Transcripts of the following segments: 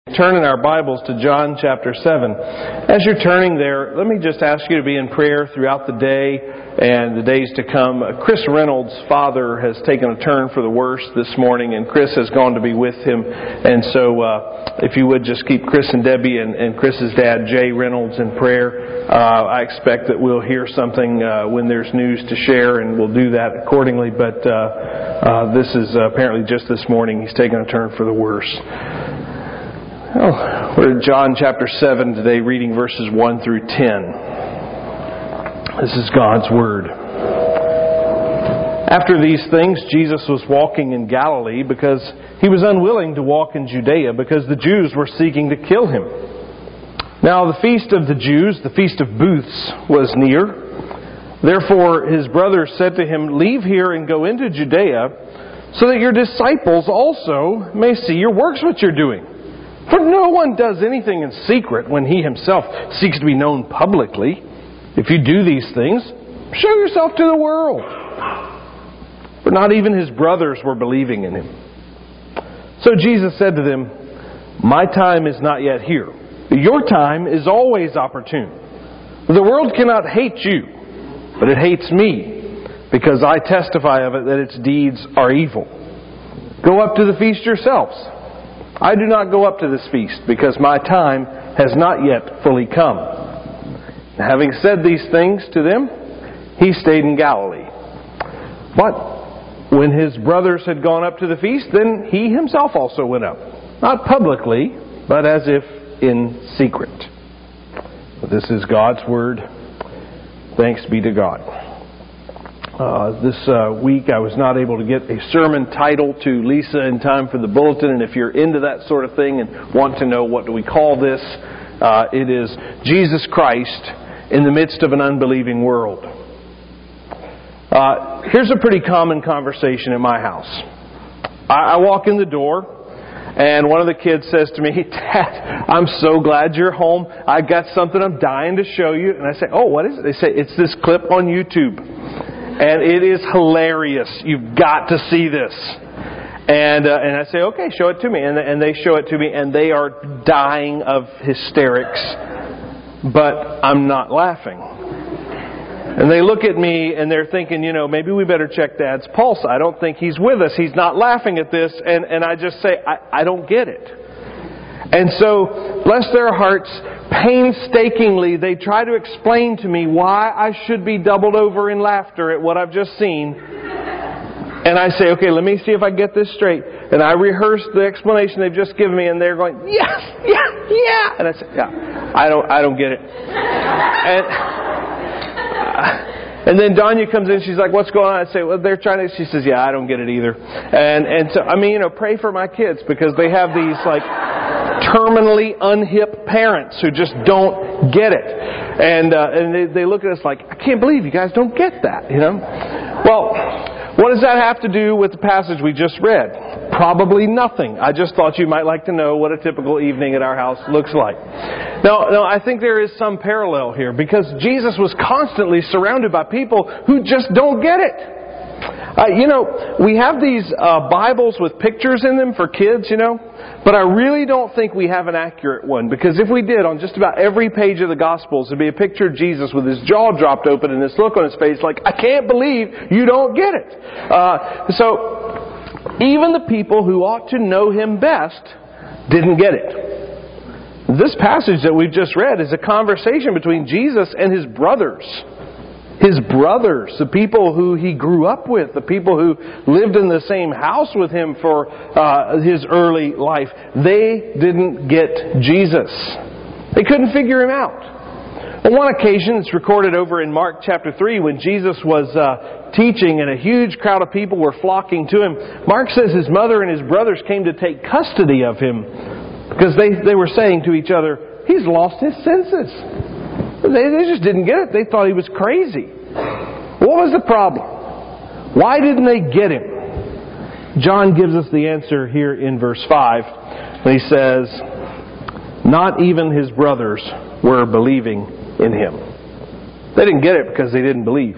Turn in our Bibles to John chapter 7. As you're turning there, let me just ask you to be in prayer throughout the day and the days to come. Chris Reynolds' father has taken a turn for the worse this morning, and Chris has gone to be with him. And so if you would just keep Chris and Debbie and Chris's dad, Jay Reynolds, in prayer. I expect that we'll hear something when there's news to share, and we'll do that accordingly. But this is apparently just this morning he's taken a turn for the worse. Oh, we're in John chapter 7 today, reading verses 1 through 10. This is God's Word. After these things, Jesus was walking in Galilee because He was unwilling to walk in Judea because the Jews were seeking to kill Him. Now the feast of the Jews, the Feast of Booths, was near. Therefore His brothers said to Him, "Leave here and go into Judea, so that your disciples also may see your works which you're doing. For no one does anything in secret when he himself seeks to be known publicly. If you do these things, show yourself to the world." For not even his brothers were believing in him. So Jesus said to them, "My time is not yet here. Your time is always opportune. The world cannot hate you, but it hates me, because I testify of it that its deeds are evil. Go up to the feast yourselves. I do not go up to this feast, because my time has not yet fully come." And having said these things to them, He stayed in Galilee. But when His brothers had gone up to the feast, then He Himself also went up. Not publicly, but as if in secret. This is God's Word. Thanks be to God. This week I was not able to get a sermon title to Lisa in time for the bulletin, and if you're into that sort of thing and want to know what do we call this, it is Jesus Christ in the midst of an unbelieving world. Here's a pretty common conversation in my house. I walk in the door, and one of the kids says to me, "Dad, I'm so glad you're home. I got something I'm dying to show you." And I say, "Oh, what is it?" They say, "It's this clip on YouTube. And it is hilarious. You've got to see this." And I say, "Okay, show it to me." And they show it to me, and they are dying of hysterics. But I'm not laughing. And they look at me, and they're thinking, maybe we better check Dad's pulse. I don't think he's with us. He's not laughing at this. And I just say, I don't get it. And so, bless their hearts, painstakingly, they try to explain to me why I should be doubled over in laughter at what I've just seen. And I say, "Okay, let me see if I get this straight." And I rehearse the explanation they've just given me, and they're going, "Yes, yeah." And I say, "Yeah, I don't get it." And then Danya comes in, she's like, "What's going on?" I say, "Well, they're trying to," she says, "Yeah, I don't get it either." And so, pray for my kids, because they have these, terminally unhip parents who just don't get it. And they look at us like, "I can't believe you guys don't get that," Well, what does that have to do with the passage we just read? Probably nothing. I just thought you might like to know what a typical evening at our house looks like. No, I think there is some parallel here, because Jesus was constantly surrounded by people who just don't get it. We have these Bibles with pictures in them for kids, but I really don't think we have an accurate one, because if we did, on just about every page of the Gospels, there'd be a picture of Jesus with his jaw dropped open and this look on his face like, "I can't believe you don't get it." So, even the people who ought to know Him best didn't get it. This passage that we've just read is a conversation between Jesus and His brothers. His brothers, the people who He grew up with, the people who lived in the same house with Him for His early life. They didn't get Jesus. They couldn't figure Him out. On one occasion, it's recorded over in Mark chapter 3, when Jesus was teaching and a huge crowd of people were flocking to Him. Mark says His mother and His brothers came to take custody of Him, because they were saying to each other, "He's lost his senses." They just didn't get it. They thought He was crazy. What was the problem? Why didn't they get Him? John gives us the answer here in verse 5, when he says, "Not even His brothers were believing in Him." They didn't get it because they didn't believe.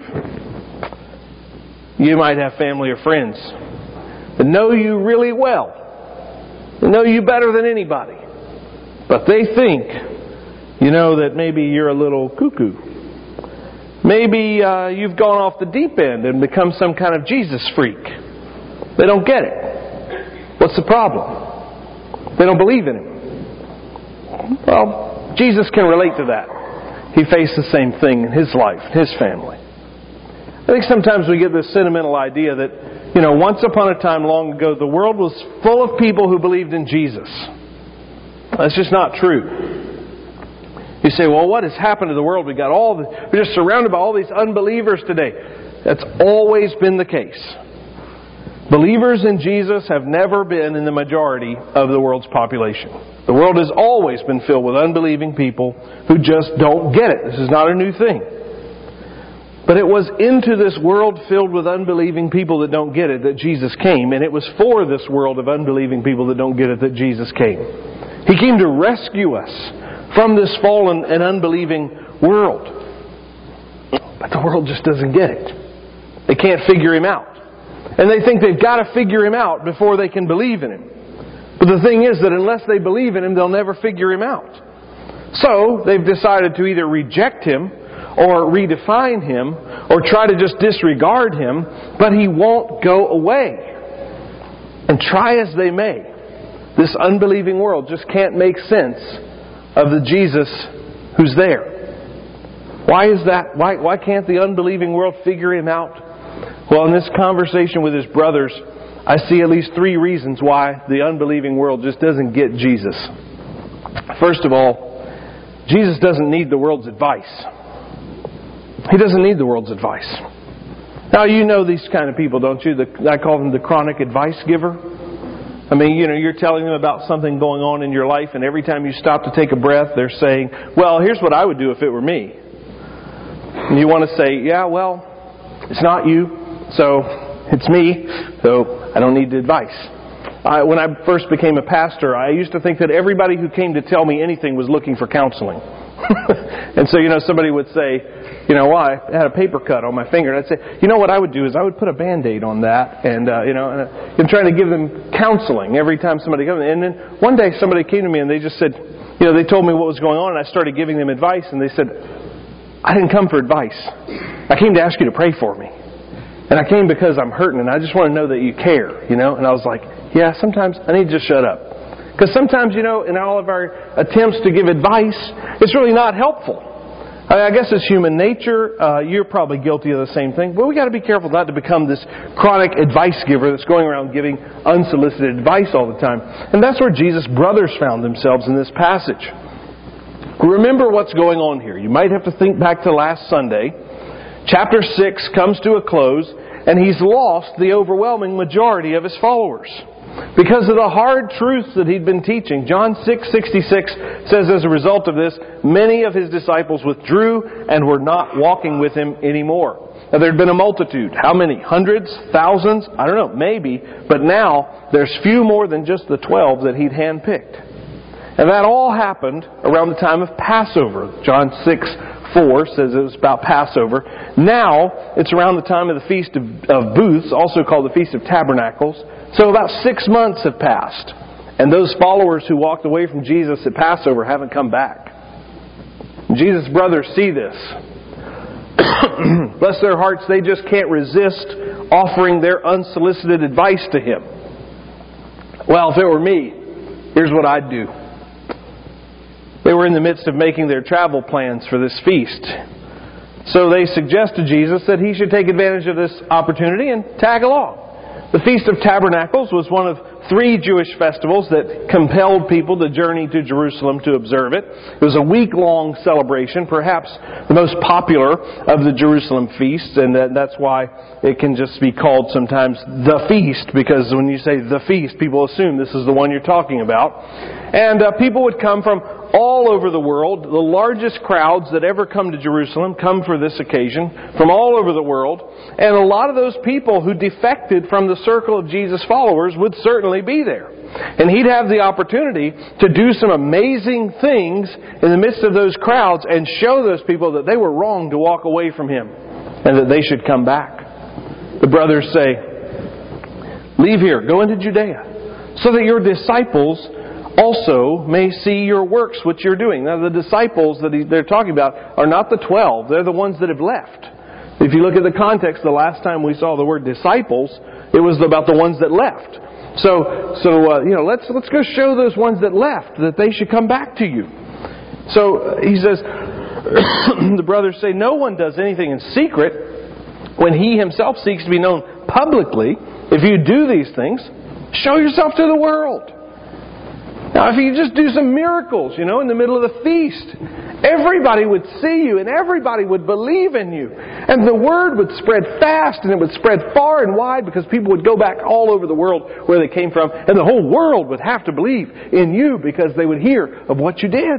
You might have family or friends that know you really well, that know you better than anybody, But they think, that maybe you're a little cuckoo. Maybe you've gone off the deep end and become some kind of Jesus freak. They don't get it. What's the problem? They don't believe in Him. Well, Jesus can relate to that. He faced the same thing in His life, His family. I think sometimes we get this sentimental idea that, once upon a time long ago, the world was full of people who believed in Jesus. That's just not true. You say, well, what has happened to the world? We're just surrounded by all these unbelievers today. That's always been the case. Believers in Jesus have never been in the majority of the world's population. The world has always been filled with unbelieving people who just don't get it. This is not a new thing. But it was into this world filled with unbelieving people that don't get it that Jesus came. And it was for this world of unbelieving people that don't get it that Jesus came. He came to rescue us from this fallen and unbelieving world. But the world just doesn't get it. They can't figure Him out. And they think they've got to figure Him out before they can believe in Him. But the thing is that unless they believe in Him, they'll never figure Him out. So they've decided to either reject Him or redefine Him or try to just disregard Him, but He won't go away. And try as they may, this unbelieving world just can't make sense of the Jesus who's there. Why is that? Why can't the unbelieving world figure Him out? Well, in this conversation with his brothers, I see at least 3 reasons why the unbelieving world just doesn't get Jesus. First of all, Jesus doesn't need the world's advice. He doesn't need the world's advice. Now, you know these kind of people, don't you? I call them the chronic advice giver. I mean, you're telling them about something going on in your life, and every time you stop to take a breath, they're saying, well, here's what I would do if it were me. And you want to say, yeah, well, it's not you, so it's me, so I don't need the advice. When I first became a pastor, I used to think that everybody who came to tell me anything was looking for counseling. And so, somebody would say, well, I had a paper cut on my finger. And I'd say, what I would do is I would put a Band-Aid on that. And, I'm trying to give them counseling every time somebody comes. And then one day somebody came to me and they just said, they told me what was going on. And I started giving them advice. And they said, I didn't come for advice. I came to ask you to pray for me. And I came because I'm hurting and I just want to know that you care, And I was like, yeah, sometimes I need to just shut up. Because sometimes, in all of our attempts to give advice, it's really not helpful. I guess it's human nature. You're probably guilty of the same thing. But we got to be careful not to become this chronic advice giver that's going around giving unsolicited advice all the time. And that's where Jesus' brothers found themselves in this passage. Remember what's going on here. You might have to think back to last Sunday. Chapter 6 comes to a close, and He's lost the overwhelming majority of His followers. Because of the hard truths that He'd been teaching. John 6:66 says as a result of this, many of His disciples withdrew and were not walking with Him anymore. Now there had been a multitude. How many? Hundreds? Thousands? I don't know. Maybe. But now there's few more than just the 12 that He'd handpicked. And that all happened around the time of Passover. John 6:4 says it was about Passover. Now it's around the time of the Feast of Booths, also called the Feast of Tabernacles. So about 6 months have passed. And those followers who walked away from Jesus at Passover haven't come back. Jesus' brothers see this. Bless their hearts, they just can't resist offering their unsolicited advice to Him. Well, if it were me, here's what I'd do. They were in the midst of making their travel plans for this feast. So they suggest to Jesus that He should take advantage of this opportunity and tag along. The Feast of Tabernacles was one of 3 Jewish festivals that compelled people to journey to Jerusalem to observe it. It was a week-long celebration, perhaps the most popular of the Jerusalem feasts, and that's why it can just be called sometimes the feast, because when you say the feast, people assume this is the one you're talking about. And people would come from all over the world. The largest crowds that ever come to Jerusalem come for this occasion from all over the world. And a lot of those people who defected from the circle of Jesus' followers would certainly be there. And He'd have the opportunity to do some amazing things in the midst of those crowds and show those people that they were wrong to walk away from Him and that they should come back. The brothers say, leave here, go into Judea, so that your disciples also may see your works which you're doing. Now the disciples that they're talking about are not the 12. They're the ones that have left. If you look at the context, the last time we saw the word disciples, it was about the ones that left. So let's go show those ones that left that they should come back to you. So he says, the brothers say, no one does anything in secret when he himself seeks to be known publicly. If you do these things, show yourself to the world. Now, if you just do some miracles, in the middle of the feast, everybody would see you and everybody would believe in you. And the word would spread fast and it would spread far and wide because people would go back all over the world where they came from. And the whole world would have to believe in you because they would hear of what you did.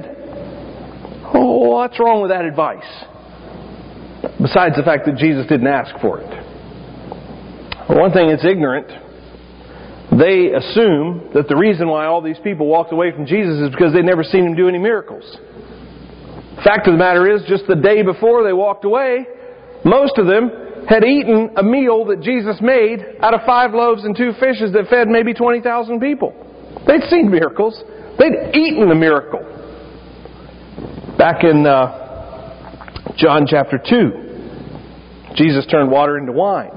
Oh, what's wrong with that advice? Besides the fact that Jesus didn't ask for it. Well, one thing, it's ignorant. They assume that the reason why all these people walked away from Jesus is because they'd never seen Him do any miracles. Fact of the matter is, just the day before they walked away, most of them had eaten a meal that Jesus made out of 5 loaves and 2 fishes that fed maybe 20,000 people. They'd seen miracles. They'd eaten a miracle. Back in John chapter 2, Jesus turned water into wine.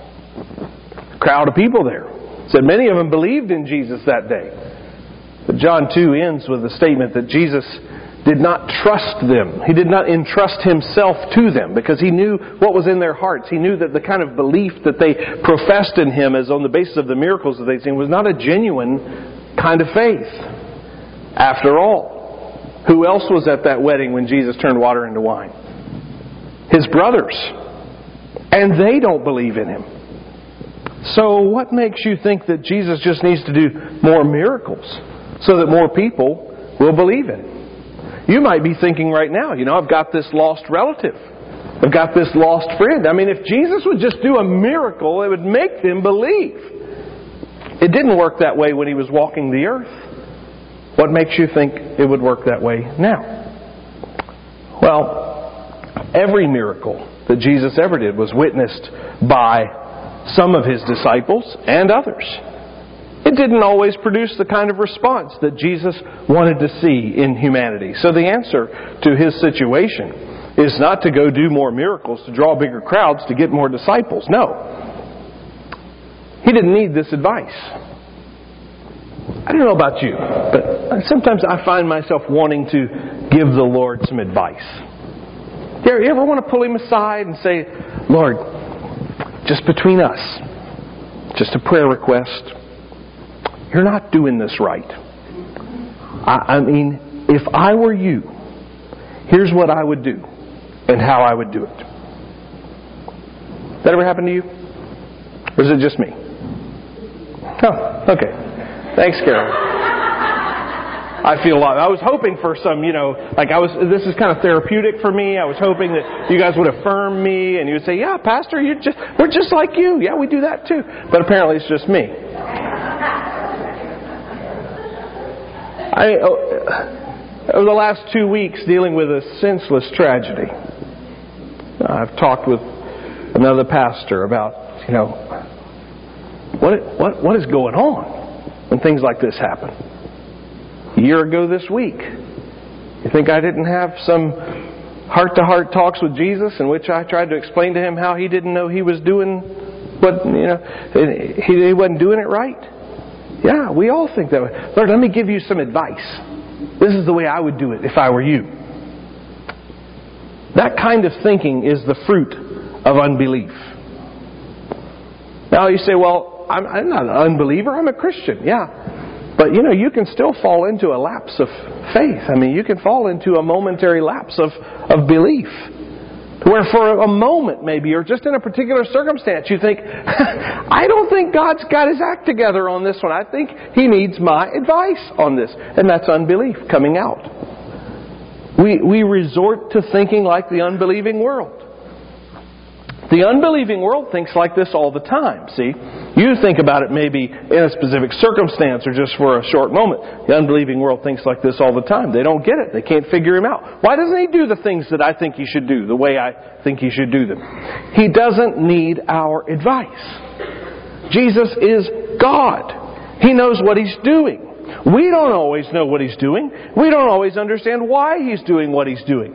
A crowd of people there. Said many of them believed in Jesus that day. But John 2 ends with a statement that Jesus did not trust them. He did not entrust Himself to them because He knew what was in their hearts. He knew that the kind of belief that they professed in Him as on the basis of the miracles that they'd seen was not a genuine kind of faith. After all, who else was at that wedding when Jesus turned water into wine? His brothers. And they don't believe in Him. So what makes you think that Jesus just needs to do more miracles so that more people will believe in Him? You might be thinking right now, I've got this lost relative. I've got this lost friend. I mean, if Jesus would just do a miracle, it would make them believe. It didn't work that way when He was walking the earth. What makes you think it would work that way now? Well, every miracle that Jesus ever did was witnessed by some of His disciples and others. It didn't always produce the kind of response that Jesus wanted to see in humanity. So the answer to His situation is not to go do more miracles to draw bigger crowds to get more disciples. No. He didn't need this advice. I don't know about you, but sometimes I find myself wanting to give the Lord some advice. You ever want to pull Him aside and say, Lord, just between us, just a prayer request, you're not doing this right. I mean, if I were you, here's what I would do and how I would do it. That ever happened to you? Or is it just me? Oh, okay. Thanks, Carol. I feel a lot. I was hoping for some, this is kind of therapeutic for me. I was hoping that you guys would affirm me and you would say, yeah, Pastor, we're just like you. Yeah, we do that too. But apparently it's just me. Over the last 2 weeks dealing with a senseless tragedy, I've talked with another pastor about, what is going on when things like this happen. A year ago this week, you think I didn't have some heart-to-heart talks with Jesus in which I tried to explain to Him how He didn't know He was doing what, He wasn't doing it right? Yeah, we all think that way. Lord, let me give you some advice. This is the way I would do it if I were you. That kind of thinking is the fruit of unbelief. Now you say, well, I'm not an unbeliever, I'm a Christian. Yeah. But you can still fall into a lapse of faith. I mean, you can fall into a momentary lapse of belief. Where for a moment maybe, or just in a particular circumstance, you think, I don't think God's got His act together on this one. I think He needs my advice on this. And that's unbelief coming out. We resort to thinking like the unbelieving world. The unbelieving world thinks like this all the time, see? You think about it maybe in a specific circumstance or just for a short moment. The unbelieving world thinks like this all the time. They don't get it. They can't figure Him out. Why doesn't He do the things that I think He should do, the way I think He should do them? He doesn't need our advice. Jesus is God. He knows what He's doing. We don't always know what He's doing. We don't always understand why He's doing what He's doing.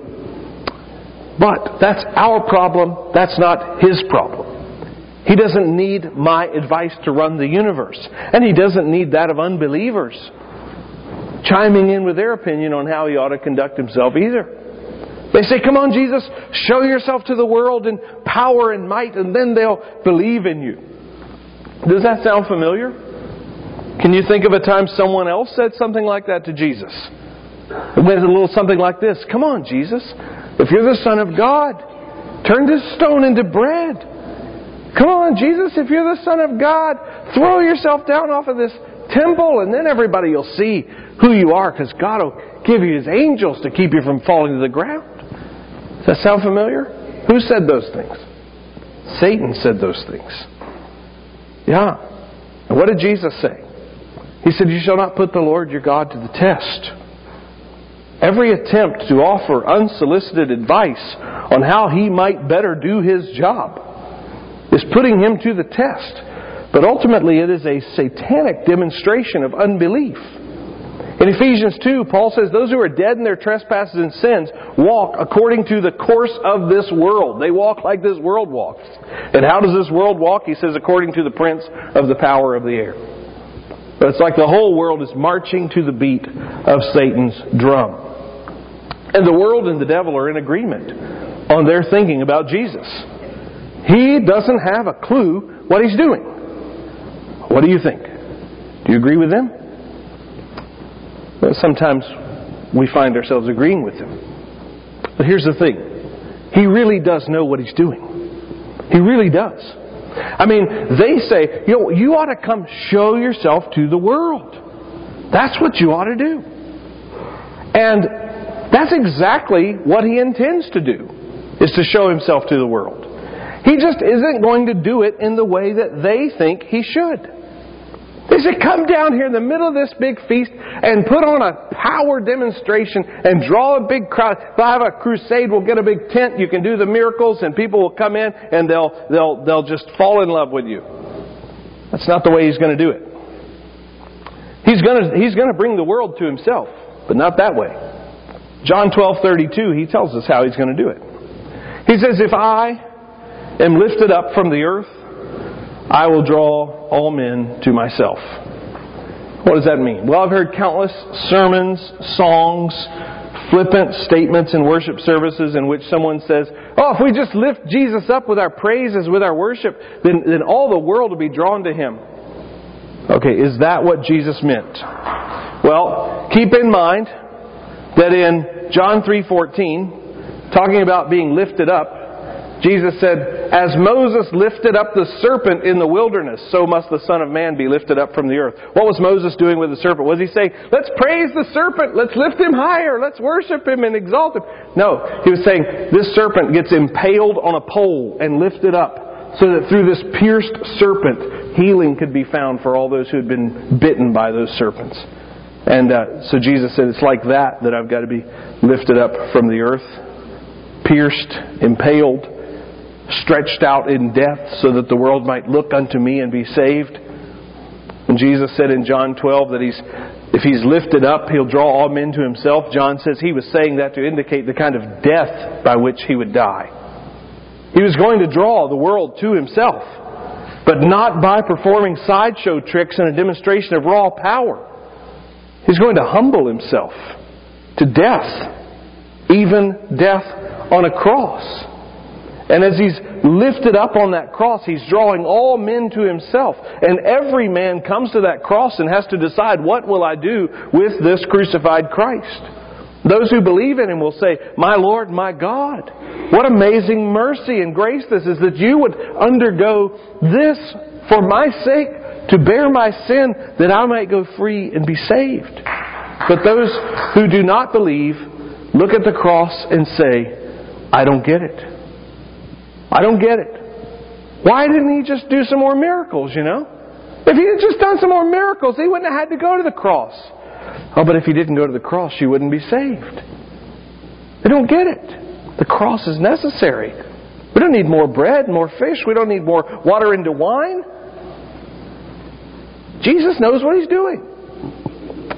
But that's our problem. That's not His problem. He doesn't need my advice to run the universe. And He doesn't need that of unbelievers chiming in with their opinion on how He ought to conduct Himself either. They say, come on, Jesus, show yourself to the world in power and might, and then they'll believe in you. Does that sound familiar? Can you think of a time someone else said something like that to Jesus? It went a little something like this. Come on, Jesus, if you're the Son of God, turn this stone into bread. Come on, Jesus, if you're the Son of God, throw yourself down off of this temple, and then everybody will see who you are, because God will give you His angels to keep you from falling to the ground. Does that sound familiar? Who said those things? Satan said those things. Yeah. And what did Jesus say? He said, you shall not put the Lord your God to the test. Every attempt to offer unsolicited advice on how He might better do His job is putting Him to the test. But ultimately it is a satanic demonstration of unbelief. In Ephesians 2, Paul says, those who are dead in their trespasses and sins walk according to the course of this world. They walk like this world walks. And how does this world walk? He says, according to the prince of the power of the air. But it's like the whole world is marching to the beat of Satan's drum. And the world and the devil are in agreement on their thinking about Jesus. He doesn't have a clue what He's doing. What do you think? Do you agree with them? Sometimes we find ourselves agreeing with Him. But here's the thing. He really does know what He's doing. He really does. I mean, they say, you ought to come show yourself to the world. That's what you ought to do. And that's exactly what He intends to do, is to show Himself to the world. He just isn't going to do it in the way that they think He should. They say, come down here in the middle of this big feast and put on a power demonstration and draw a big crowd. We'll have a crusade. We'll get a big tent. You can do the miracles and people will come in and they'll just fall in love with you. That's not the way He's going to do it. He's going to bring the world to Himself, but not that way. John 12:32, He tells us how He's going to do it. He says, if I am lifted up from the earth, I will draw all men to myself. What does that mean? Well, I've heard countless sermons, songs, flippant statements in worship services in which someone says, if we just lift Jesus up with our praises, with our worship, then all the world will be drawn to Him. Okay, is that what Jesus meant? Well, keep in mind that in John 3:14, talking about being lifted up, Jesus said, as Moses lifted up the serpent in the wilderness, so must the Son of Man be lifted up from the earth. What was Moses doing with the serpent? Was he saying, let's praise the serpent, let's lift him higher, let's worship him and exalt him? No, he was saying, this serpent gets impaled on a pole and lifted up so that through this pierced serpent, healing could be found for all those who had been bitten by those serpents. And so Jesus said, it's like that I've got to be lifted up from the earth, pierced, impaled, stretched out in death so that the world might look unto me and be saved. And Jesus said in John 12 that if He's lifted up, He'll draw all men to Himself. John says He was saying that to indicate the kind of death by which He would die. He was going to draw the world to Himself, but not by performing sideshow tricks and a demonstration of raw power. He's going to humble Himself to death, even death on a cross. And as He's lifted up on that cross, He's drawing all men to Himself. And every man comes to that cross and has to decide, what will I do with this crucified Christ? Those who believe in Him will say, my Lord, my God, what amazing mercy and grace this is that You would undergo this for my sake, to bear my sin, that I might go free and be saved. But those who do not believe look at the cross and say, I don't get it. I don't get it. Why didn't He just do some more miracles, If He had just done some more miracles, He wouldn't have had to go to the cross. But if He didn't go to the cross, you wouldn't be saved. They don't get it. The cross is necessary. We don't need more bread, more fish. We don't need more water into wine. Jesus knows what He's doing.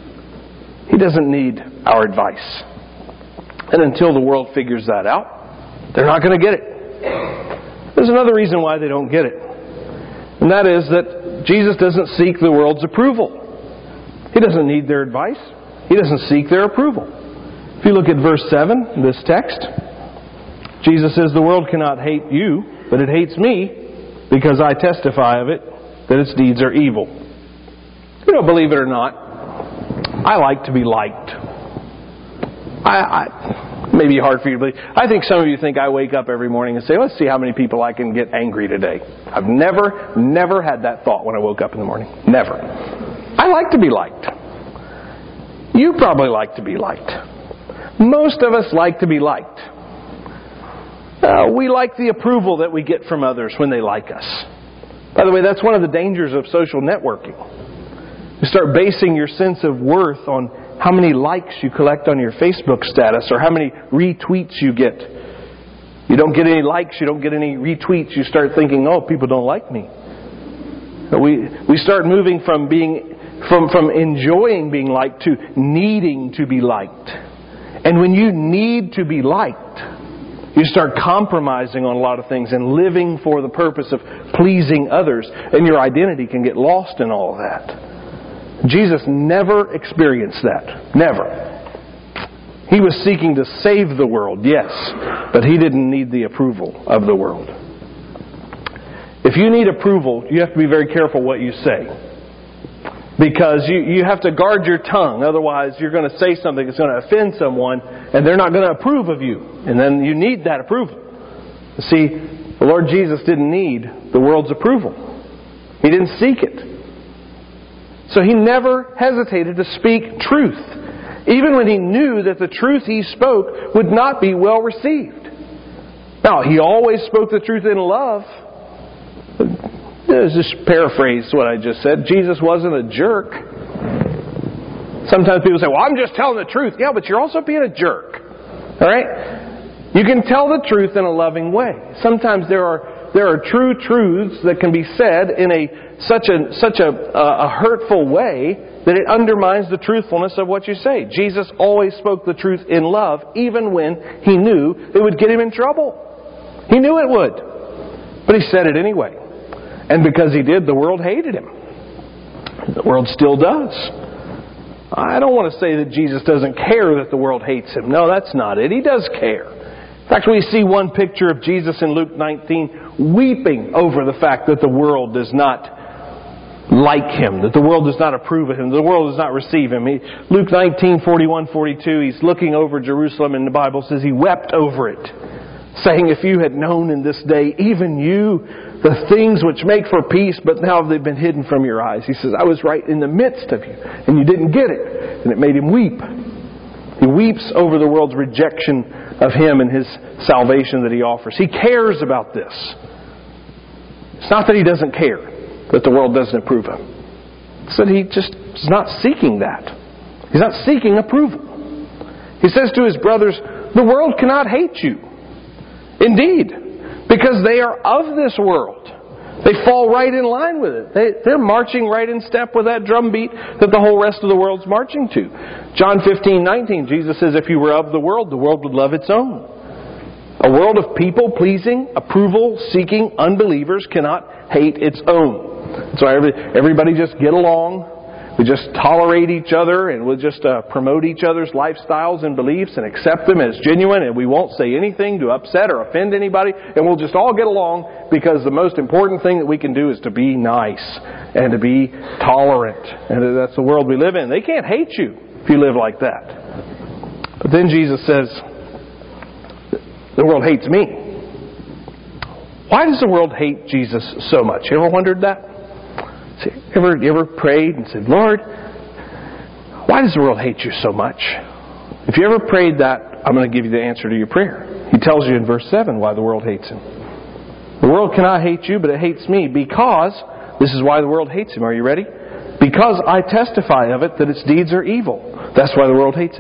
He doesn't need our advice. And until the world figures that out, they're not going to get it. There's another reason why they don't get it. And that is that Jesus doesn't seek the world's approval. He doesn't need their advice. He doesn't seek their approval. If you look at verse 7, in this text, Jesus says, the world cannot hate you, but it hates me because I testify of it that its deeds are evil. You know, believe it or not, I like to be liked. It may be hard for you to believe. I think some of you think I wake up every morning and say, let's see how many people I can get angry today. I've never had that thought when I woke up in the morning. Never. I like to be liked. You probably like to be liked. Most of us like to be liked. We like the approval that we get from others when they like us. By the way, that's one of the dangers of social networking. You start basing your sense of worth on how many likes you collect on your Facebook status or how many retweets you get. You don't get any likes, you don't get any retweets. You start thinking, oh, people don't like me. We start moving from enjoying being liked to needing to be liked. And when you need to be liked, you start compromising on a lot of things and living for the purpose of pleasing others. And your identity can get lost in all of that. Jesus never experienced that. Never. He was seeking to save the world, yes, but He didn't need the approval of the world. If you need approval, you have to be very careful what you say. Because you have to guard your tongue. Otherwise, you're going to say something that's going to offend someone, and they're not going to approve of you. And then you need that approval. You see, the Lord Jesus didn't need the world's approval. He didn't seek it. So He never hesitated to speak truth, even when He knew that the truth He spoke would not be well received. Now, He always spoke the truth in love. Let's just paraphrase what I just said. Jesus wasn't a jerk. Sometimes people say, well, I'm just telling the truth. Yeah, but you're also being a jerk. All right? You can tell the truth in a loving way. Sometimes there are true truths that can be said in such a hurtful way that it undermines the truthfulness of what you say. Jesus always spoke the truth in love, even when He knew it would get Him in trouble. He knew it would. But He said it anyway. And because He did, the world hated Him. The world still does. I don't want to say that Jesus doesn't care that the world hates Him. No, that's not it. He does care. In fact, we see one picture of Jesus in Luke 19 weeping over the fact that the world does not like Him, that the world does not approve of Him, the world does not receive Him. Luke 19, 41, 42, He's looking over Jerusalem, and the Bible says He wept over it, saying, if you had known in this day, even you, the things which make for peace, but now they've been hidden from your eyes. He says, I was right in the midst of you, and you didn't get it. And it made Him weep. He weeps over the world's rejection of Him and His salvation that He offers. He cares about this. It's not that He doesn't care that the world doesn't approve of Him. It's that He just is not seeking that. He's not seeking approval. He says to His brothers, the world cannot hate you. Indeed, because they are of this world. They fall right in line with it. They're marching right in step with that drumbeat that the whole rest of the world's marching to. John 15:19, Jesus says, if you were of the world would love its own. A world of people-pleasing, approval-seeking unbelievers cannot hate its own. So everybody just get along. We just tolerate each other, and we'll just promote each other's lifestyles and beliefs and accept them as genuine, and we won't say anything to upset or offend anybody, and we'll just all get along because the most important thing that we can do is to be nice and to be tolerant. And that's the world we live in. They can't hate you if you live like that. But then Jesus says, the world hates me. Why does the world hate Jesus so much? You ever wondered that? You ever prayed and said, Lord, why does the world hate you so much? If you ever prayed that, I'm going to give you the answer to your prayer. He tells you in verse 7 why the world hates Him. The world cannot hate you, but it hates me because, this is why the world hates Him. Are you ready? Because I testify of it that its deeds are evil. That's why the world hates Him.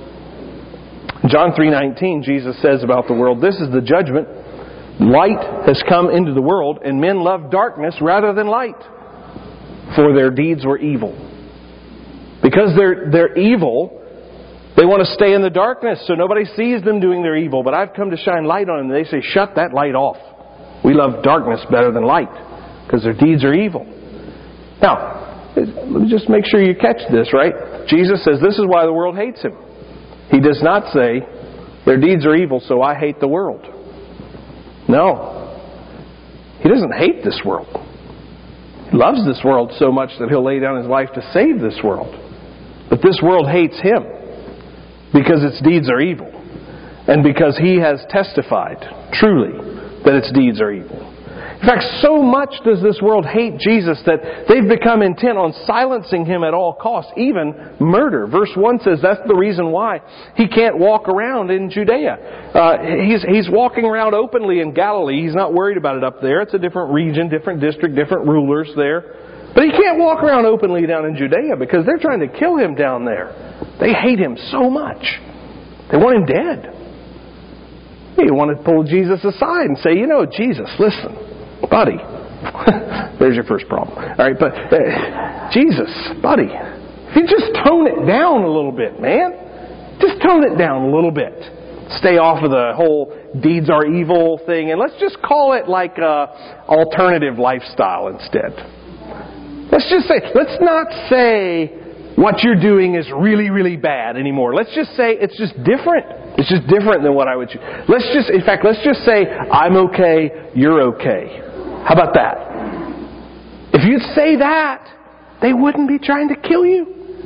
John 3:19, Jesus says about the world, this is the judgment. Light has come into the world, and men love darkness rather than light, for their deeds were evil. Because they're evil, they want to stay in the darkness so nobody sees them doing their evil. But I've come to shine light on them. And they say, shut that light off. We love darkness better than light because their deeds are evil. Now, let me just make sure you catch this, right? Jesus says this is why the world hates Him. He does not say, their deeds are evil, so I hate the world. No. He doesn't hate this world. He loves this world so much that He'll lay down His life to save this world. But this world hates Him because its deeds are evil. And because He has testified, truly, that its deeds are evil. In fact, so much does this world hate Jesus that they've become intent on silencing Him at all costs, even murder. Verse 1 says that's the reason why He can't walk around in Judea. He's walking around openly in Galilee. He's not worried about it up there. It's a different region, different district, different rulers there. But He can't walk around openly down in Judea because they're trying to kill Him down there. They hate Him so much. They want Him dead. They want to pull Jesus aside and say, Jesus, listen. Buddy, there's your first problem. All right, but Jesus, buddy, if you just tone it down a little bit, man. Just tone it down a little bit. Stay off of the whole deeds are evil thing, and let's just call it like alternative lifestyle instead. Let's not say what you're doing is really, really bad anymore. Let's just say it's just different. It's just different than what I would choose. Let's just say I'm okay, you're okay. How about that? If you'd say that, they wouldn't be trying to kill you.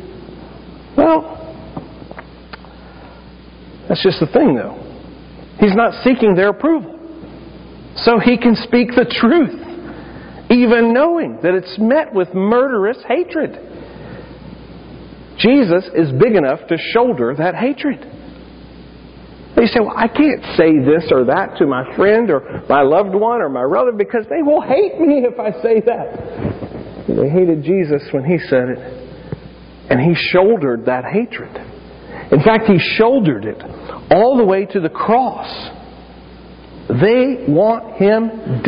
Well, that's just the thing, though. He's not seeking their approval. So He can speak the truth, even knowing that it's met with murderous hatred. Jesus is big enough to shoulder that hatred. You say, well, I can't say this or that to my friend or my loved one or my relative because they will hate me if I say that. They hated Jesus when He said it. And He shouldered that hatred. In fact, He shouldered it all the way to the cross. They want Him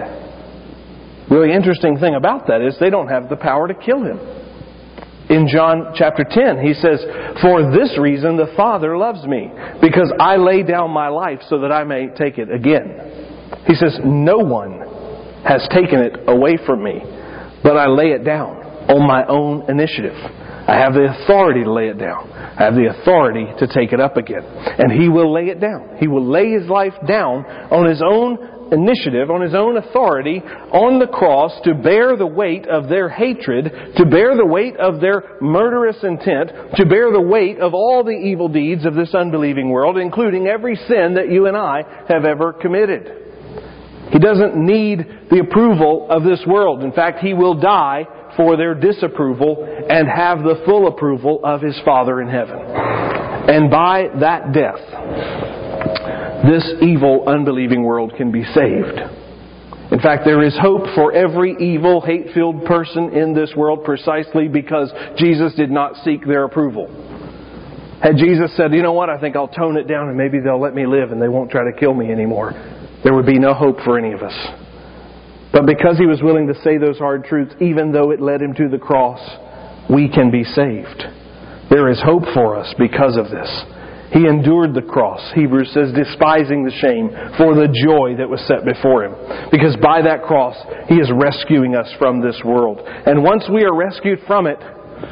dead. Really interesting thing about that is they don't have the power to kill Him. In John chapter 10, He says, for this reason the Father loves me, because I lay down my life so that I may take it again. He says, no one has taken it away from me, but I lay it down on my own initiative. I have the authority to lay it down. I have the authority to take it up again. And He will lay it down. He will lay His life down on His own initiative, on His own authority, on the cross to bear the weight of their hatred, to bear the weight of their murderous intent, to bear the weight of all the evil deeds of this unbelieving world, including every sin that you and I have ever committed. He doesn't need the approval of this world. In fact, He will die for their disapproval and have the full approval of His Father in heaven. And by that death, this evil, unbelieving world can be saved. In fact, there is hope for every evil, hate-filled person in this world precisely because Jesus did not seek their approval. Had Jesus said, you know what, I think I'll tone it down and maybe they'll let me live and they won't try to kill me anymore, there would be no hope for any of us. But because He was willing to say those hard truths, even though it led Him to the cross, we can be saved. There is hope for us because of this. He endured the cross, Hebrews says, despising the shame for the joy that was set before Him. Because by that cross, He is rescuing us from this world. And once we are rescued from it,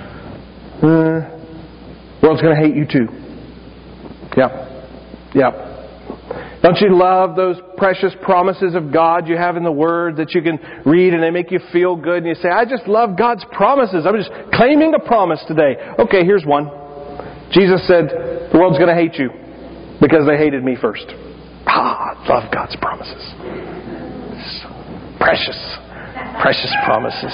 the world's going to hate you too. Yeah. Don't you love those precious promises of God you have in the Word that you can read and they make you feel good and you say, I just love God's promises. I'm just claiming a promise today. Okay, here's one. Jesus said, the world's going to hate you because they hated me first. I love God's promises. Precious promises.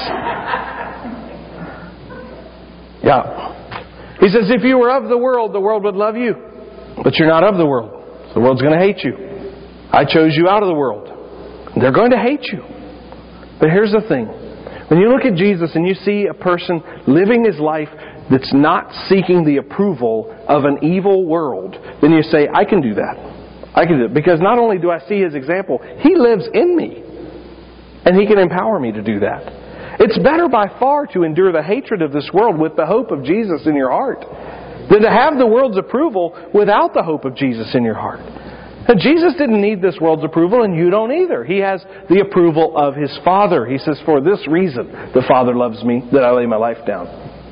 Yeah. He says, if you were of the world would love you. But you're not of the world. So the world's going to hate you. I chose you out of the world. They're going to hate you. But here's the thing. When you look at Jesus and you see a person living his life that's not seeking the approval of an evil world, then you say, I can do that. I can do it. Because not only do I see His example, He lives in me. And He can empower me to do that. It's better by far to endure the hatred of this world with the hope of Jesus in your heart than to have the world's approval without the hope of Jesus in your heart. And Jesus didn't need this world's approval, and you don't either. He has the approval of His Father. He says, for this reason the Father loves me, that I lay my life down.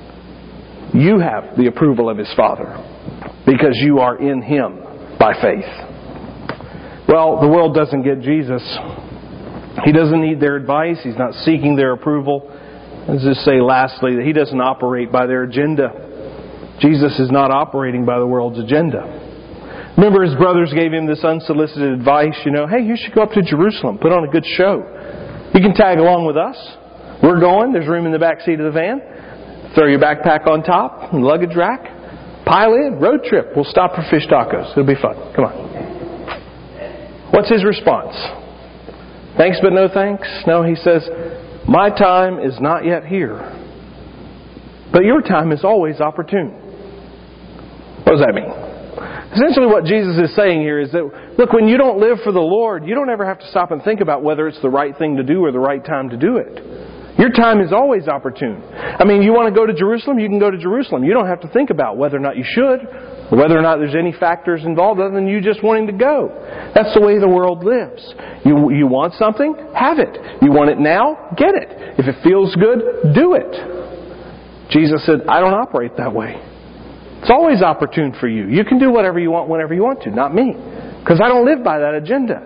You have the approval of His Father because you are in Him by faith. Well, the world doesn't get Jesus. He doesn't need their advice. He's not seeking their approval. Let's just say lastly that He doesn't operate by their agenda. Jesus is not operating by the world's agenda. Remember, His brothers gave Him this unsolicited advice, hey, you should go up to Jerusalem, put on a good show. You can tag along with us. We're going. There's room in the back seat of the van. Throw your backpack on top, and luggage rack. Pile in, road trip. We'll stop for fish tacos. It'll be fun. Come on. What's His response? Thanks but no thanks? No, He says, my time is not yet here. But your time is always opportune. What does that mean? Essentially what Jesus is saying here is that, look, when you don't live for the Lord, you don't ever have to stop and think about whether it's the right thing to do or the right time to do it. Your time is always opportune. I mean, you want to go to Jerusalem, you can go to Jerusalem. You don't have to think about whether or not you should, or whether or not there's any factors involved other than you just wanting to go. That's the way the world lives. You want something? Have it. You want it now? Get it. If it feels good, do it. Jesus said, I don't operate that way. It's always opportune for you. You can do whatever you want whenever you want to, not me. Because I don't live by that agenda.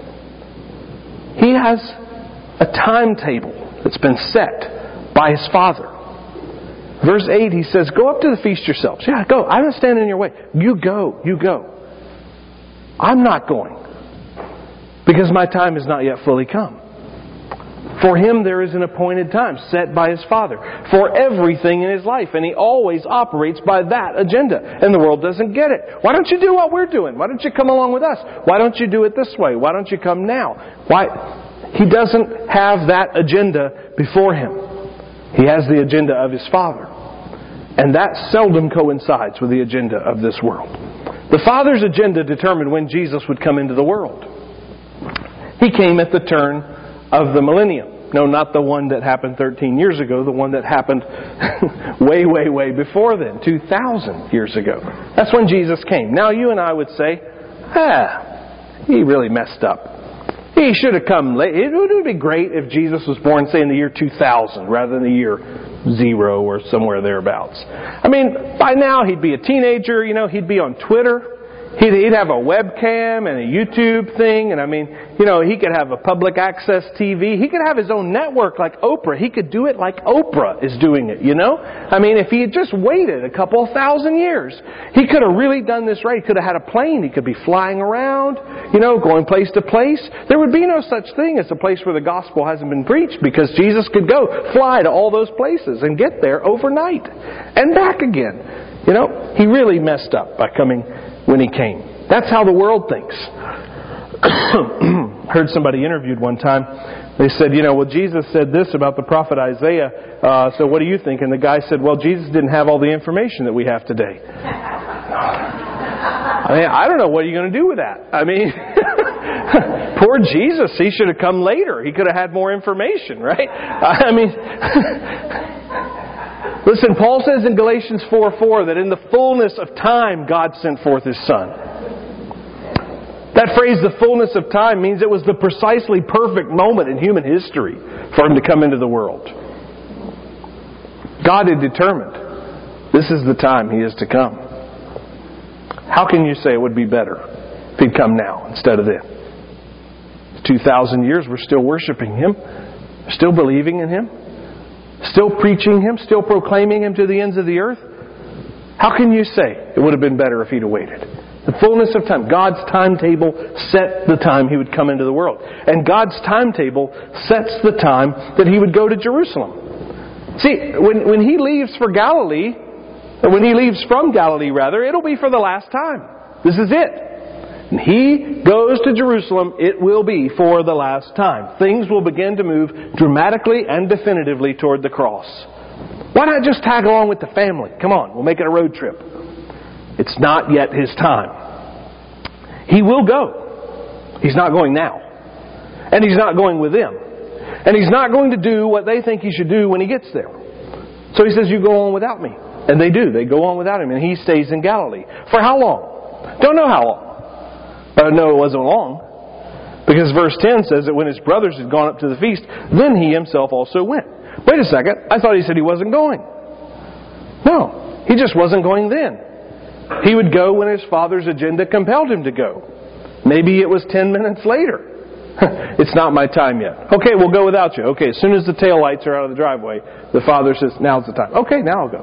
He has a timetable that's been set by His Father. Verse 8, He says, go up to the feast yourselves. Yeah, go. I'm not standing in your way. You go. You go. I'm not going. Because my time has not yet fully come. For Him there is an appointed time set by His Father for everything in His life. And He always operates by that agenda. And the world doesn't get it. Why don't you do what we're doing? Why don't you come along with us? Why don't you do it this way? Why don't you come now? Why? He doesn't have that agenda before Him. He has the agenda of His Father. And that seldom coincides with the agenda of this world. The Father's agenda determined when Jesus would come into the world. He came at the turn of the millennium. No, not the one that happened 13 years ago, the one that happened way before then, 2,000 years ago. That's when Jesus came. Now you and I would say, He really messed up. He should have come late. It would be great if Jesus was born, say, in the year 2000 rather than the year 0 or somewhere thereabouts. I mean, by now he'd be a teenager, he'd be on Twitter. He'd have a webcam and a YouTube thing, and he could have a public access TV. He could have his own network like Oprah. He could do it like Oprah is doing it, if he had just waited a couple of thousand years, he could have really done this right. He could have had a plane. He could be flying around, going place to place. There would be no such thing as a place where the gospel hasn't been preached because Jesus could go fly to all those places and get there overnight and back again. He really messed up by coming when He came. That's how the world thinks. Heard somebody interviewed one time. They said, Jesus said this about the prophet Isaiah, so what do you think? And the guy said, well, Jesus didn't have all the information that we have today. I don't know what are you going to do with that. Poor Jesus, He should have come later. He could have had more information, right? Listen, Paul says in Galatians 4:4 that in the fullness of time God sent forth His Son. That phrase, the fullness of time, means it was the precisely perfect moment in human history for Him to come into the world. God had determined this is the time He is to come. How can you say it would be better if He'd come now instead of then? 2,000 years we're still worshiping Him, still believing in Him, still preaching Him, still proclaiming Him to the ends of the earth. How can you say it would have been better if He'd have waited? The fullness of time. God's timetable set the time He would come into the world. And God's timetable sets the time that He would go to Jerusalem. See, when He leaves for Galilee, or when He leaves from Galilee rather, it'll be for the last time. This is it. When He goes to Jerusalem, it will be for the last time. Things will begin to move dramatically and definitively toward the cross. Why not just tag along with the family? Come on, we'll make it a road trip. It's not yet His time. He will go. He's not going now. And He's not going with them. And He's not going to do what they think He should do when He gets there. So He says, you go on without me. And they do. They go on without Him. And He stays in Galilee. For how long? Don't know how long. But I know it wasn't long. Because verse 10 says that when His brothers had gone up to the feast, then He Himself also went. Wait a second. I thought He said He wasn't going. No. He just wasn't going then. He would go when His Father's agenda compelled Him to go. Maybe it was 10 minutes later. It's not my time yet. Okay, we'll go without you. Okay, as soon as the taillights are out of the driveway, the Father says, now's the time. Okay, now I'll go.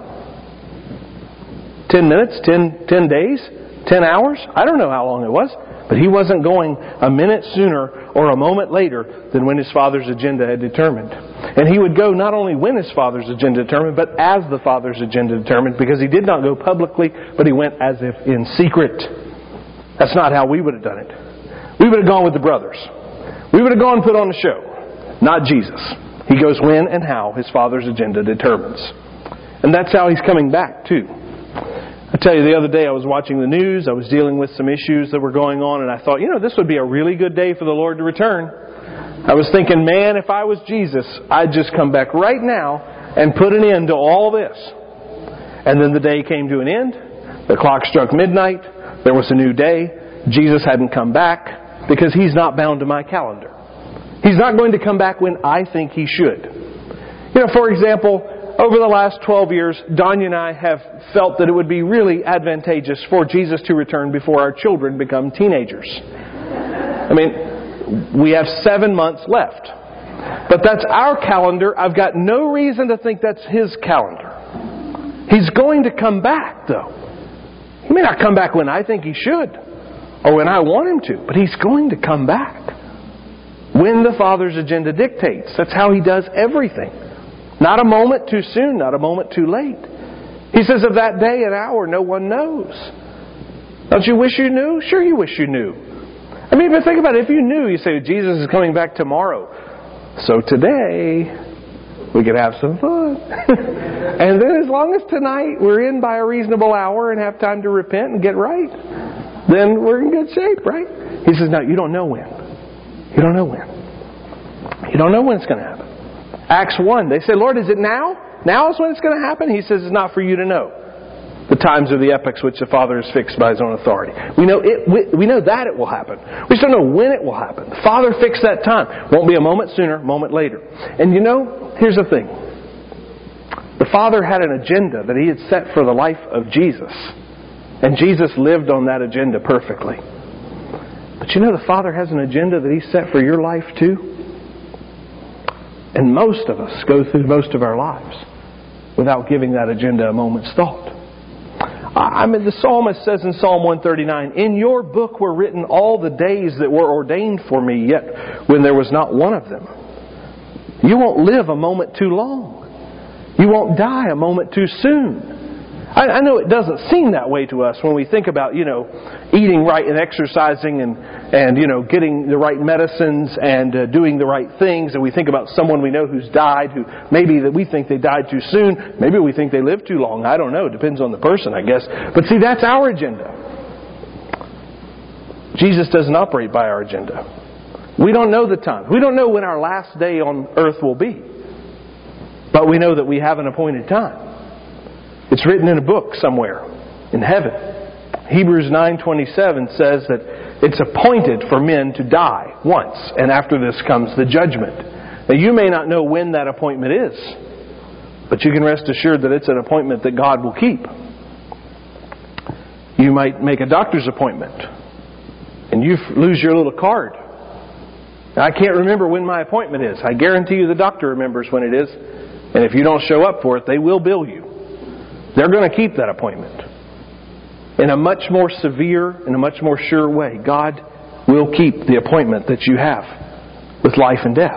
10 minutes? 10 days? 10 hours? I don't know how long it was. But He wasn't going a minute sooner or a moment later than when His Father's agenda had determined. And He would go not only when His Father's agenda determined, but as the Father's agenda determined, because He did not go publicly, but He went as if in secret. That's not how we would have done it. We would have gone with the brothers. We would have gone and put on a show. Not Jesus. He goes when and how His Father's agenda determines. And that's how He's coming back too. I tell you, the other day I was watching the news. I was dealing with some issues that were going on, and I thought, this would be a really good day for the Lord to return. I was thinking, man, if I was Jesus, I'd just come back right now and put an end to all this. And then the day came to an end. The clock struck midnight. There was a new day. Jesus hadn't come back because He's not bound to my calendar. He's not going to come back when I think He should. For example, over the last 12 years, Danya and I have felt that it would be really advantageous for Jesus to return before our children become teenagers. We have 7 months left. But that's our calendar. I've got no reason to think that's His calendar. He's going to come back, though. He may not come back when I think He should, or when I want Him to, but He's going to come back when the Father's agenda dictates. That's how He does everything. Not a moment too soon, not a moment too late. He says of that day and hour no one knows. Don't you wish you knew? Sure you wish you knew. But think about it. If you knew, you say, Jesus is coming back tomorrow. So today, we could have some fun. And then as long as tonight we're in by a reasonable hour and have time to repent and get right, then we're in good shape, right? He says, no, you don't know when. You don't know when. You don't know when it's going to happen. Acts 1, they say, Lord, is it now? Now is when it's going to happen? He says, it's not for you to know. The times or the epochs which the Father has fixed by His own authority. We know that it will happen. We just don't know when it will happen. The Father fixed that time. Won't be a moment sooner, a moment later. And here's the thing. The Father had an agenda that He had set for the life of Jesus. And Jesus lived on that agenda perfectly. But the Father has an agenda that He set for your life too. And most of us go through most of our lives without giving that agenda a moment's thought. The psalmist says in Psalm 139, in your book were written all the days that were ordained for me, yet when there was not one of them. You won't live a moment too long. You won't die a moment too soon. I know it doesn't seem that way to us when we think about, eating right and exercising and getting the right medicines and doing the right things. And we think about someone we know who's died, who maybe that we think they died too soon. Maybe we think they lived too long. I don't know. It depends on the person, I guess. But see, that's our agenda. Jesus doesn't operate by our agenda. We don't know the time. We don't know when our last day on earth will be. But we know that we have an appointed time. It's written in a book somewhere in heaven. Hebrews 9:27 says that it's appointed for men to die once, and after this comes the judgment. Now you may not know when that appointment is, but you can rest assured that it's an appointment that God will keep. You might make a doctor's appointment, and you lose your little card. Now, I can't remember when my appointment is. I guarantee you the doctor remembers when it is, and if you don't show up for it, they will bill you. They're going to keep that appointment. In a much more severe, in a much more sure way, God will keep the appointment that you have with life and death.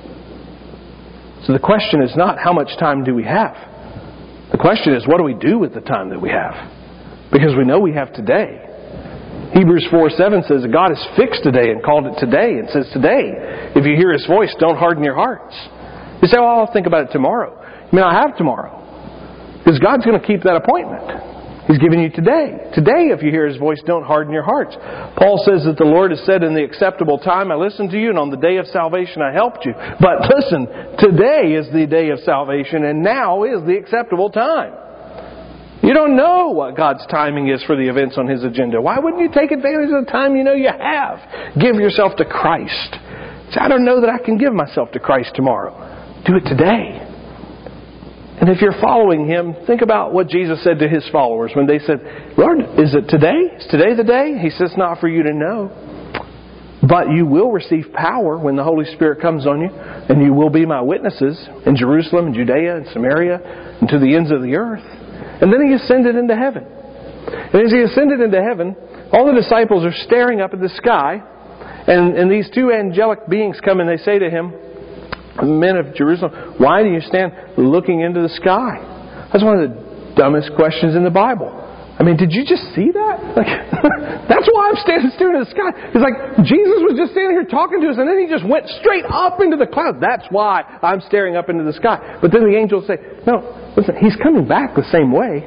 So the question is not how much time do we have. The question is what do we do with the time that we have? Because we know we have today. Hebrews 4:7 says that God has fixed today and called it today and says today, if you hear His voice, don't harden your hearts. You say, well, I'll think about it tomorrow. I have tomorrow. Because God's going to keep that appointment. He's giving you today. Today, if you hear His voice, don't harden your hearts. Paul says that the Lord has said, in the acceptable time I listened to you, and on the day of salvation I helped you. But listen, today is the day of salvation, and now is the acceptable time. You don't know what God's timing is for the events on His agenda. Why wouldn't you take advantage of the time you know you have? Give yourself to Christ. Say, I don't know that I can give myself to Christ tomorrow. Do it today. And if you're following Him, think about what Jesus said to His followers when they said, Lord, is it today? Is today the day? He says, not for you to know. But you will receive power when the Holy Spirit comes on you, and you will be my witnesses in Jerusalem and Judea and Samaria and to the ends of the earth. And then He ascended into heaven. And as He ascended into heaven, all the disciples are staring up at the sky, and these two angelic beings come and they say to Him, men of Jerusalem, why do you stand looking into the sky? That's one of the dumbest questions in the Bible. I mean, did you just see that? Like, that's why I'm standing in the sky. It's like Jesus was just standing here talking to us, and then He just went straight up into the clouds. That's why I'm staring up into the sky. But then the angels say, no, listen, He's coming back the same way.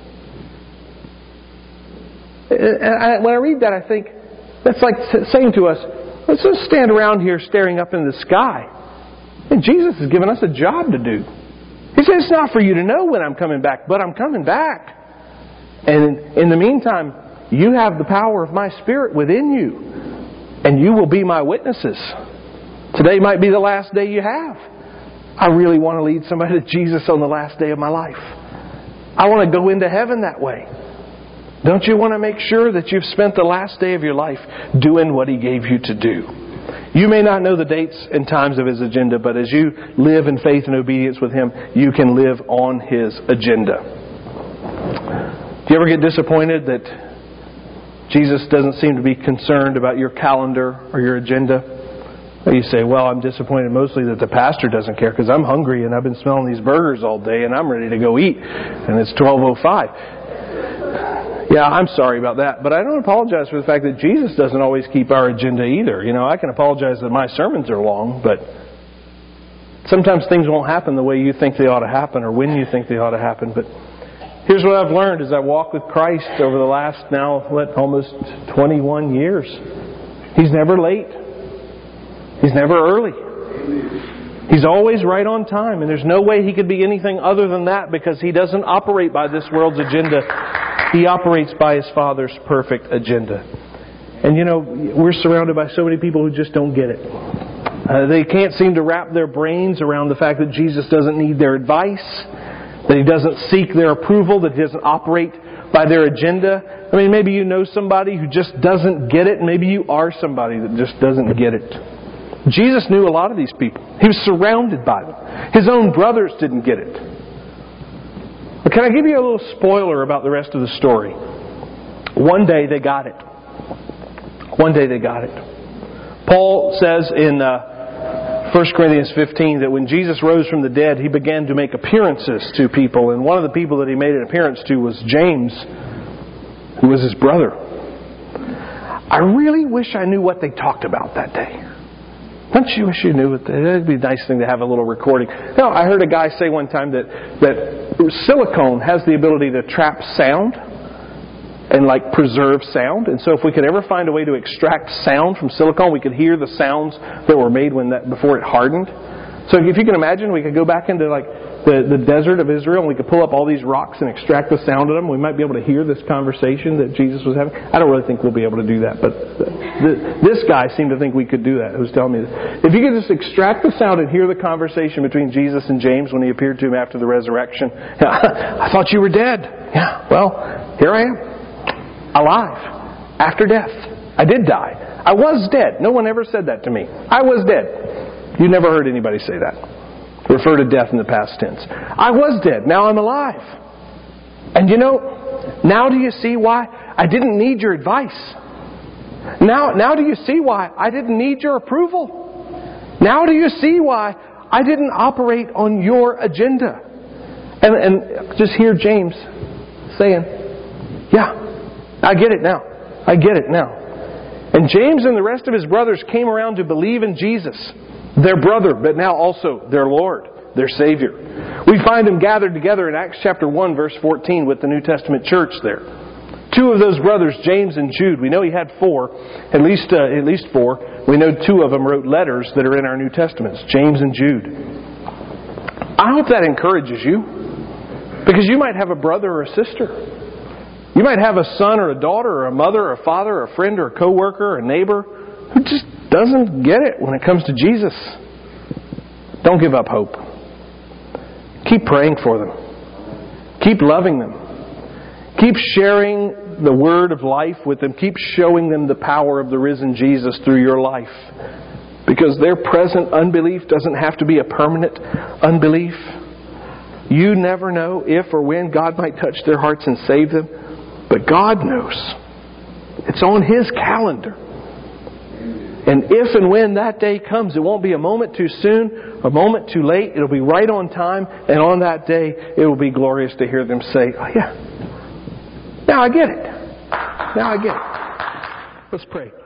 And when I read that, I think that's like saying to us, let's just stand around here staring up in the sky. And Jesus has given us a job to do. He said, it's not for you to know when I'm coming back, but I'm coming back. And in the meantime, you have the power of my Spirit within you. And you will be my witnesses. Today might be the last day you have. I really want to lead somebody to Jesus on the last day of my life. I want to go into heaven that way. Don't you want to make sure that you've spent the last day of your life doing what He gave you to do? You may not know the dates and times of His agenda, but as you live in faith and obedience with Him, you can live on His agenda. Do you ever get disappointed that Jesus doesn't seem to be concerned about your calendar or your agenda? Or you say, well, I'm disappointed mostly that the pastor doesn't care because I'm hungry and I've been smelling these burgers all day and I'm ready to go eat. And it's 12:05. Yeah, I'm sorry about that, but I don't apologize for the fact that Jesus doesn't always keep our agenda either. You know, I can apologize that my sermons are long, but sometimes things won't happen the way you think they ought to happen or when you think they ought to happen. But here's what I've learned as I walk with Christ over the last almost 21 years. He's never late. He's never early. He's always right on time, and there's no way He could be anything other than that because He doesn't operate by this world's agenda. He operates by His Father's perfect agenda. And you know, we're surrounded by so many people who just don't get it. They can't seem to wrap their brains around the fact that Jesus doesn't need their advice, that He doesn't seek their approval, that He doesn't operate by their agenda. I mean, maybe you know somebody who just doesn't get it. Maybe you are somebody that just doesn't get it. Jesus knew a lot of these people. He was surrounded by them. His own brothers didn't get it. But can I give you a little spoiler about the rest of the story? One day they got it. One day they got it. Paul says in 1 Corinthians 15 that when Jesus rose from the dead, He began to make appearances to people. And one of the people that He made an appearance to was James, who was His brother. I really wish I knew what they talked about that day. Don't you wish you knew it? It'd be a nice thing to have a little recording. No, I heard a guy say one time that silicone has the ability to trap sound and like preserve sound. And so if we could ever find a way to extract sound from silicone, we could hear the sounds that were made before it hardened. So if you can imagine, we could go back into like the desert of Israel and we could pull up all these rocks and extract the sound of them. We might be able to hear this conversation that Jesus was having. I don't really think we'll be able to do that, but this guy seemed to think we could do that. Who was telling me this. If you could just extract the sound and hear the conversation between Jesus and James when He appeared to him after the resurrection. I thought you were dead. Yeah, well, here I am. Alive. After death. I did die. I was dead. No one ever said that to me. I was dead. You never heard anybody say that. Refer to death in the past tense. I was dead. Now I'm alive. And you know, now do you see why I didn't need your advice? Now do you see why I didn't need your approval? Now do you see why I didn't operate on your agenda? And just hear James saying, yeah, I get it now. I get it now. And James and the rest of his brothers came around to believe in Jesus, their brother, but now also their Lord. their Savior. We find them gathered together in Acts chapter 1, verse 14 with the New Testament church there. Two of those brothers, James and Jude, we know he had four, at least four. We know two of them wrote letters that are in our New Testaments, James and Jude. I hope that encourages you, because you might have a brother or a sister. You might have a son or a daughter or a mother or a father or a friend or a coworker or a neighbor who just doesn't get it when it comes to Jesus. Don't give up hope. Keep praying for them. Keep loving them. Keep sharing the word of life with them. Keep showing them the power of the risen Jesus through your life. Because their present unbelief doesn't have to be a permanent unbelief. You never know if or when God might touch their hearts and save them. But God knows. It's on His calendar. And if and when that day comes, it won't be a moment too soon, a moment too late. It'll be right on time. And on that day, it will be glorious to hear them say, "Oh yeah, now I get it. Now I get it." Let's pray.